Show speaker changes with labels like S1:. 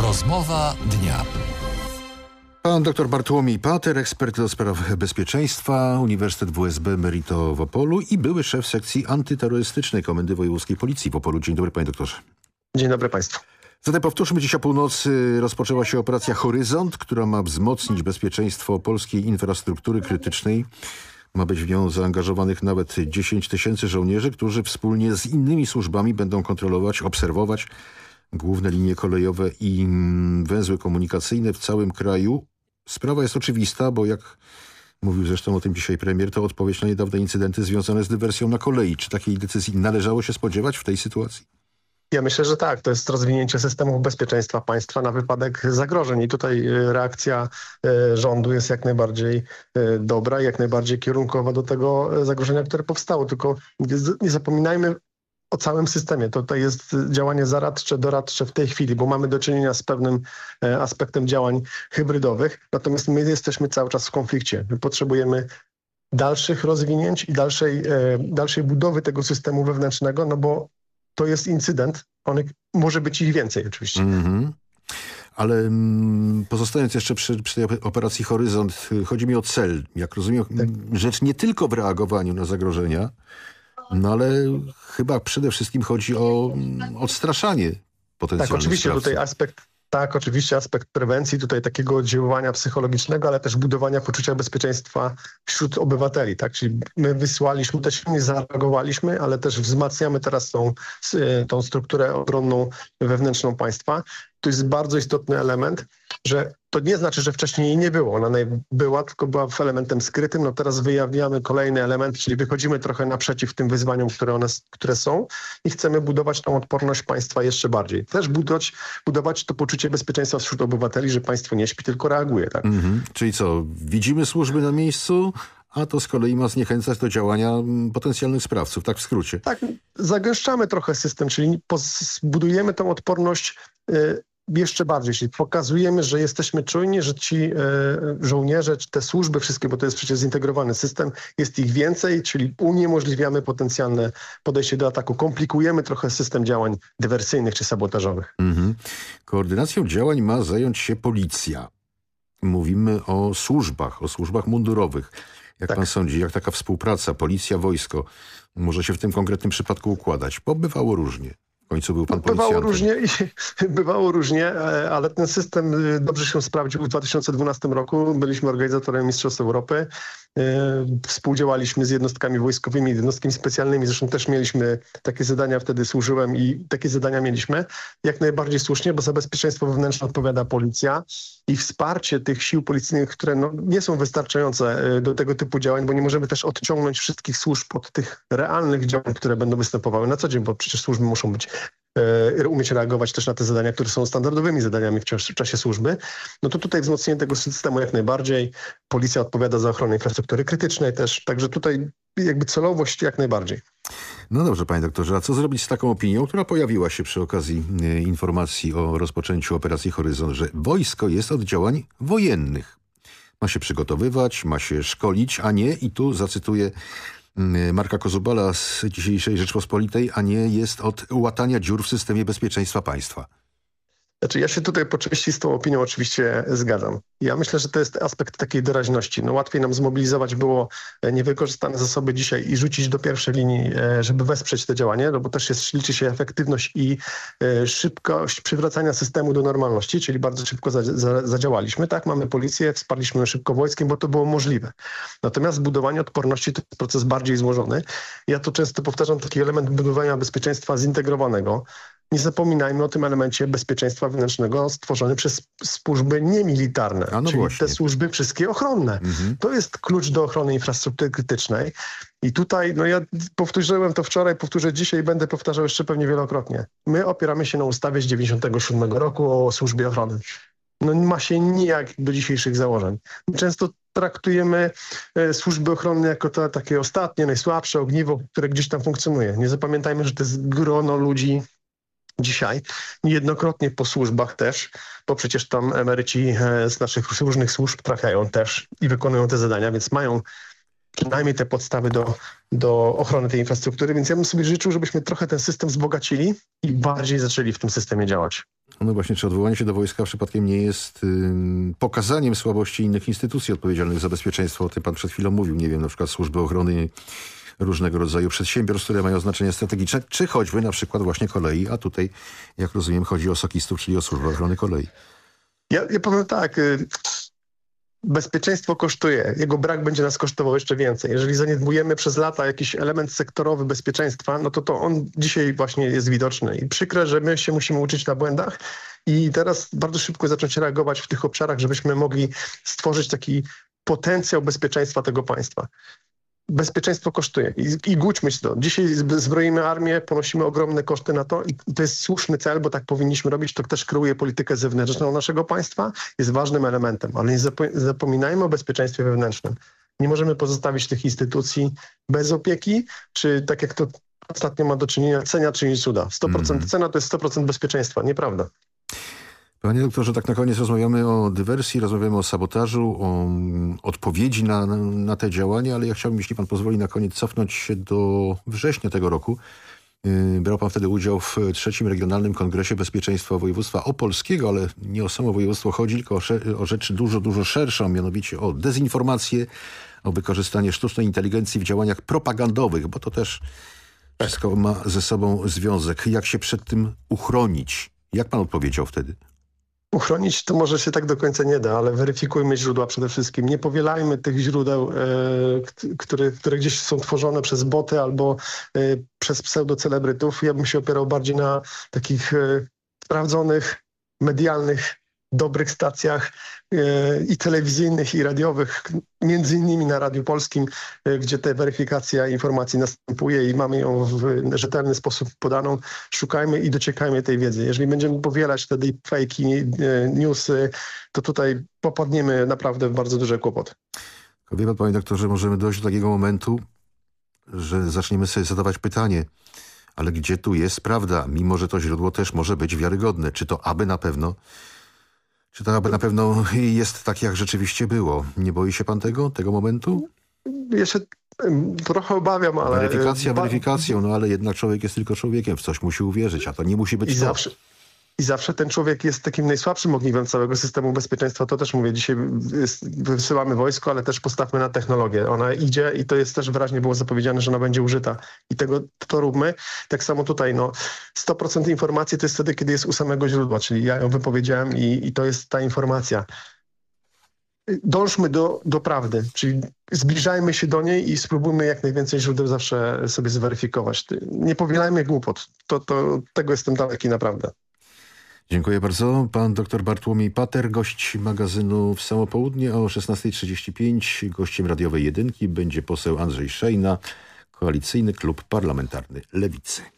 S1: Rozmowa dnia.
S2: Pan dr Bartłomiej Pater, ekspert do spraw bezpieczeństwa, Uniwersytet WSB Emerito w Opolu i były szef sekcji antyterrorystycznej Komendy Wojewódzkiej Policji w Opolu. Dzień dobry, panie doktorze.
S3: Dzień dobry państwu.
S2: Zatem powtórzmy, dziś o północy rozpoczęła się operacja Horyzont, która ma wzmocnić bezpieczeństwo polskiej infrastruktury krytycznej. Ma być w nią zaangażowanych nawet 10 tysięcy żołnierzy, którzy wspólnie z innymi służbami będą kontrolować, obserwować główne linie kolejowe i węzły komunikacyjne w całym kraju. Sprawa jest oczywista, bo jak mówił zresztą o tym dzisiaj premier, to odpowiedź na niedawne incydenty związane z dywersją na kolei. Czy takiej decyzji należało się spodziewać w tej sytuacji?
S3: Ja myślę, że tak. To jest rozwinięcie systemów bezpieczeństwa państwa na wypadek zagrożeń i tutaj reakcja rządu jest jak najbardziej dobra, jak najbardziej kierunkowa do tego zagrożenia, które powstało. Tylko nie zapominajmy o całym systemie. Tutaj jest działanie zaradcze, doradcze w tej chwili, bo mamy do czynienia z pewnym aspektem działań hybrydowych, natomiast my jesteśmy cały czas w konflikcie. My potrzebujemy dalszych rozwinięć i dalszej budowy tego systemu wewnętrznego, no bo to jest incydent, może być ich więcej oczywiście.
S2: Ale pozostając jeszcze przy tej operacji Horyzont, chodzi mi o cel. Jak rozumiem, rzecz nie tylko w reagowaniu na zagrożenia, no ale chyba przede wszystkim chodzi o odstraszanie potencjalnych
S3: Tak, oczywiście
S2: sprawców.
S3: tutaj aspekt prewencji, tutaj takiego oddziaływania psychologicznego, ale też budowania poczucia bezpieczeństwa wśród obywateli, tak? Czyli my wysłaliśmy, też nie zareagowaliśmy, ale też wzmacniamy teraz tą strukturę obronną wewnętrzną państwa. To jest bardzo istotny element, że to nie znaczy, że wcześniej jej nie było. Ona była, tylko była elementem skrytym. No teraz wyjawiamy kolejny element, czyli wychodzimy trochę naprzeciw tym wyzwaniom, które są i chcemy budować tą odporność państwa jeszcze bardziej. Też budować to poczucie bezpieczeństwa wśród obywateli, że państwo nie śpi, tylko reaguje. Tak?
S2: Czyli co, widzimy służby na miejscu, a to z kolei ma zniechęcać do działania potencjalnych sprawców, tak w skrócie.
S3: Tak, zagęszczamy trochę system, czyli budujemy tą odporność jeszcze bardziej, czyli pokazujemy, że jesteśmy czujni, że ci żołnierze, czy te służby wszystkie, bo to jest przecież zintegrowany system, jest ich więcej, czyli uniemożliwiamy potencjalne podejście do ataku, komplikujemy trochę system działań dywersyjnych czy sabotażowych.
S2: Koordynacją działań ma zająć się policja. Mówimy o służbach mundurowych. Jak pan sądzi, jak taka współpraca, policja, wojsko może się w tym konkretnym przypadku układać? Bo bywało różnie. W końcu był pan policjantem.
S3: Bywało różnie, ale ten system dobrze się sprawdził w 2012 roku. Byliśmy organizatorem Mistrzostw Europy. Współdziałaliśmy z jednostkami wojskowymi, jednostkami specjalnymi. Zresztą też mieliśmy takie zadania, wtedy służyłem i takie zadania mieliśmy. Jak najbardziej słusznie, bo za bezpieczeństwo wewnętrzne odpowiada policja i wsparcie tych sił policyjnych, które nie są wystarczające do tego typu działań, bo nie możemy też odciągnąć wszystkich służb od tych realnych działań, które będą występowały na co dzień, bo przecież służby muszą umieć reagować też na te zadania, które są standardowymi zadaniami w czasie służby. No to tutaj wzmocnienie tego systemu jak najbardziej. Policja odpowiada za ochronę infrastruktury krytycznej też, także tutaj jakby celowość jak najbardziej.
S2: No dobrze, panie doktorze, a co zrobić z taką opinią, która pojawiła się przy okazji informacji o rozpoczęciu operacji Horyzont, że wojsko jest od działań wojennych. Ma się przygotowywać, ma się szkolić, a nie, i tu zacytuję Marka Kozubala z dzisiejszej Rzeczpospolitej, a nie jest od łatania dziur w systemie bezpieczeństwa państwa.
S3: Znaczy ja się tutaj po części z tą opinią oczywiście zgadzam. Ja myślę, że to jest aspekt takiej doraźności. No łatwiej nam zmobilizować było niewykorzystane zasoby dzisiaj i rzucić do pierwszej linii, żeby wesprzeć te działanie, no bo też liczy się efektywność i szybkość przywracania systemu do normalności, czyli bardzo szybko zadziałaliśmy. Tak, mamy policję, wsparliśmy szybko wojskiem, bo to było możliwe. Natomiast budowanie odporności to jest proces bardziej złożony. Ja to często powtarzam, taki element budowania bezpieczeństwa zintegrowanego. Nie zapominajmy o tym elemencie bezpieczeństwa wewnętrznego stworzony przez służby niemilitarne, czyli właśnie te służby wszystkie ochronne. To jest klucz do ochrony infrastruktury krytycznej. I tutaj, ja powtórzyłem to wczoraj, powtórzę dzisiaj i będę powtarzał jeszcze pewnie wielokrotnie. My opieramy się na ustawie z 1997 roku o służbie ochrony. Ma się nijak do dzisiejszych założeń. My często traktujemy służby ochronne jako to takie ostatnie, najsłabsze ogniwo, które gdzieś tam funkcjonuje. Nie zapamiętajmy, że to jest grono ludzi dzisiaj, niejednokrotnie po służbach też, bo przecież tam emeryci z naszych różnych służb trafiają też i wykonują te zadania, więc mają przynajmniej te podstawy do ochrony tej infrastruktury, więc ja bym sobie życzył, żebyśmy trochę ten system wzbogacili i bardziej zaczęli w tym systemie działać.
S2: No właśnie, czy odwołanie się do wojska przypadkiem nie jest pokazaniem słabości innych instytucji odpowiedzialnych za bezpieczeństwo? O tym pan przed chwilą mówił, nie wiem, na przykład służby ochrony różnego rodzaju przedsiębiorstw, które mają znaczenie strategiczne, czy choćby na przykład właśnie kolei, a tutaj, jak rozumiem, chodzi o SOK-istów, czyli o służbę ochrony kolei.
S3: Ja powiem tak, bezpieczeństwo kosztuje. Jego brak będzie nas kosztował jeszcze więcej. Jeżeli zaniedbujemy przez lata jakiś element sektorowy bezpieczeństwa, no to on dzisiaj właśnie jest widoczny. I przykre, że my się musimy uczyć na błędach i teraz bardzo szybko zacząć reagować w tych obszarach, żebyśmy mogli stworzyć taki potencjał bezpieczeństwa tego państwa. Bezpieczeństwo kosztuje i głódźmy się to. Dzisiaj zbroimy armię, ponosimy ogromne koszty na to i to jest słuszny cel, bo tak powinniśmy robić. To też kreuje politykę zewnętrzną naszego państwa, jest ważnym elementem, ale nie zapominajmy o bezpieczeństwie wewnętrznym. Nie możemy pozostawić tych instytucji bez opieki, czy tak jak to ostatnio ma do czynienia, cena czyni cuda. 100% cena to jest 100% bezpieczeństwa. Nieprawda.
S2: Panie doktorze, tak na koniec rozmawiamy o dywersji, rozmawiamy o sabotażu, o odpowiedzi na te działania, ale ja chciałbym, jeśli pan pozwoli, na koniec cofnąć się do września tego roku. Brał pan wtedy udział w 3. Regionalnym Kongresie Bezpieczeństwa Województwa Opolskiego, ale nie o samo województwo chodzi, tylko o rzecz dużo szerszą, mianowicie o dezinformację, o wykorzystanie sztucznej inteligencji w działaniach propagandowych, bo to też wszystko ma ze sobą związek. Jak się przed tym uchronić? Jak pan odpowiedział wtedy?
S3: Uchronić to może się tak do końca nie da, ale weryfikujmy źródła przede wszystkim. Nie powielajmy tych źródeł, które gdzieś są tworzone przez boty albo przez pseudocelebrytów. Ja bym się opierał bardziej na takich sprawdzonych, medialnych, dobrych stacjach i telewizyjnych, i radiowych, między innymi na Radiu Polskim, gdzie ta weryfikacja informacji następuje i mamy ją w rzetelny sposób podaną. Szukajmy i dociekajmy tej wiedzy. Jeżeli będziemy powielać wtedy fejki, newsy, to tutaj popadniemy naprawdę w bardzo duże kłopoty.
S2: Wie pan, panie doktorze, możemy dojść do takiego momentu, że zaczniemy sobie zadawać pytanie, ale gdzie tu jest prawda? Mimo że to źródło też może być wiarygodne. Czy to aby na pewno jest tak, jak rzeczywiście było? Nie boi się pan tego momentu?
S3: Ja się trochę obawiam, ale...
S2: Weryfikacją, no ale jednak człowiek jest tylko człowiekiem. W coś musi uwierzyć, a to nie musi być
S3: I zawsze ten człowiek jest takim najsłabszym ogniwem całego systemu bezpieczeństwa. To też mówię, dzisiaj wysyłamy wojsko, ale też postawmy na technologię. Ona idzie i to jest też wyraźnie było zapowiedziane, że ona będzie użyta. I to róbmy. Tak samo tutaj, 100% informacji to jest wtedy, kiedy jest u samego źródła, czyli ja ją wypowiedziałem i to jest ta informacja. Dążmy do prawdy, czyli zbliżajmy się do niej i spróbujmy jak najwięcej źródeł zawsze sobie zweryfikować. Nie powielajmy głupot. Tego jestem daleki naprawdę.
S2: Dziękuję bardzo. Pan dr Bartłomiej Pater, gość magazynu W Samo Południe o 16:35. Gościem radiowej jedynki będzie poseł Andrzej Szejna, Koalicyjny Klub Parlamentarny Lewicy.